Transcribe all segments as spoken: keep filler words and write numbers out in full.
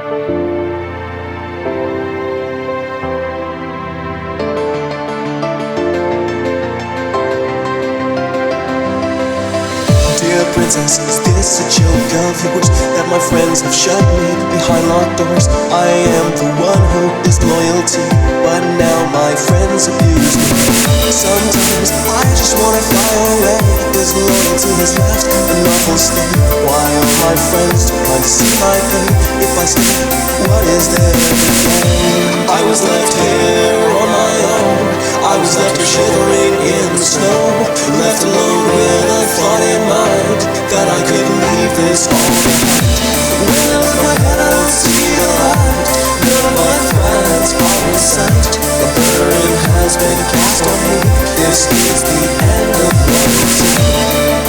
Dear princess, is this a joke of yours that my friends have shut me behind locked doors? I am the one who is loyalty, but now my friends abuse me. Sometimes I just wanna fly away. This loyalty has left an awful state. Why are my friends trying to see my pain? If I stay, what is there to gain? I was left here on my own. I was left here shivering in the snow, left alone with a thought in mind that I could leave this all behind. When I look my head, I don't see the light. None of my friends are in sight. The burden has been cast on me. This is the end of loyalty.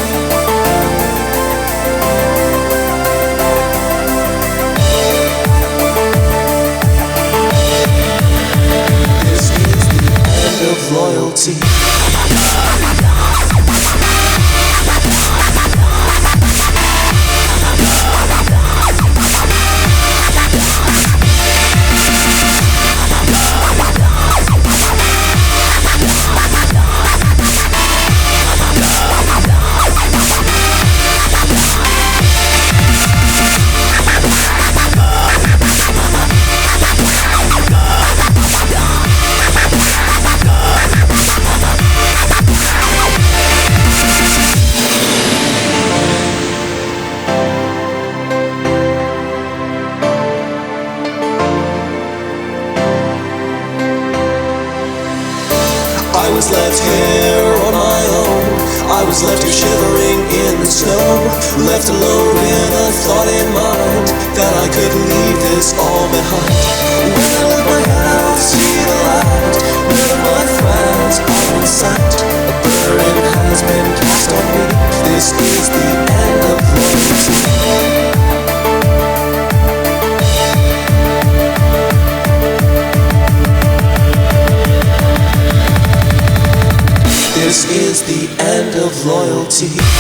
Of loyalty. I was left here on my own. I was left here shivering in the snow, left alone with a thought in mind that I could leave this all behind. When I look my head, I don't see the light. None of my friends are in sight. A burden has been cast on me. This is the end of loyalty. This is the end of loyalty.